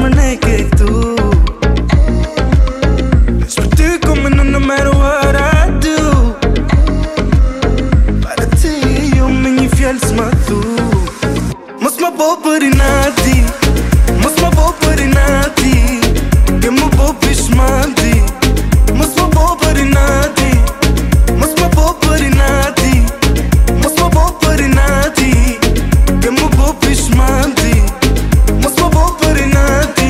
më ne ke këtu. Veç për ty kom në no matter what I do. Para ti jo me një fjallë s'ma thu. Mos ma bo për inati, mos ma bo për inati, ke më bo pishmanti. Mos ma bo për inati, mos ma bo për inati, mos ma bo për inati, ke më bo pishmanti. Mos ma bo për inati.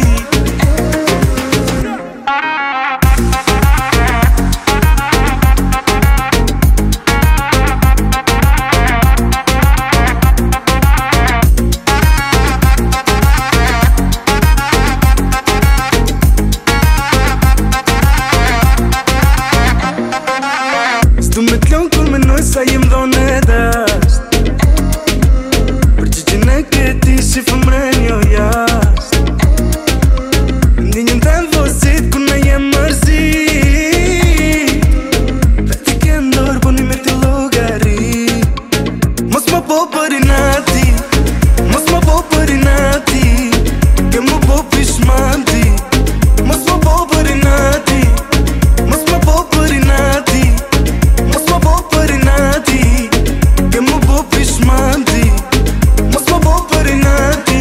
S'du me t'lon kur menoj sa jem dhone e dasht. Për që që ne këti si fëmren jo jasht. Ndi njën të vosit ku ne jem mërzit. Dhe ti ke ndorë po një me ti logari. Mos ma bo për inati, mos ma bo për inati, ke më bo pishmanti. Mos ma bo për inati, mos ma bo për inati, mos ma bo për inati, ke më bo pishmanti. Mos ma bo për inati.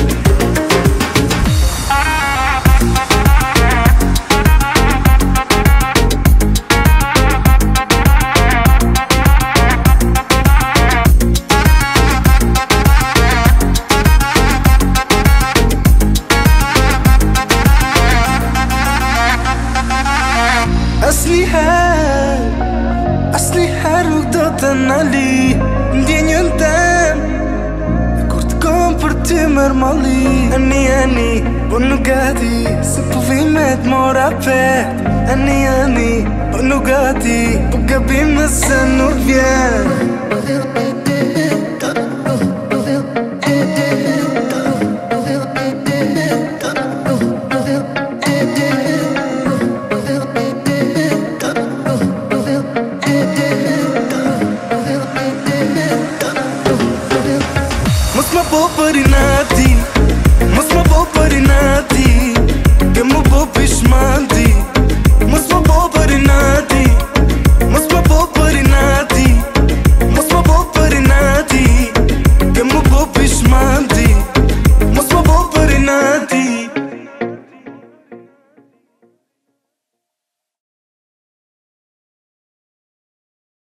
Asniher nuk do të nali ndjenjën tem. E kur të kom për ty mërë mali. Ani, po nuk gati, se po vimet mora pet. Ani, po nuk gati, po gabim nëse nuk vjen. Mos ma bo për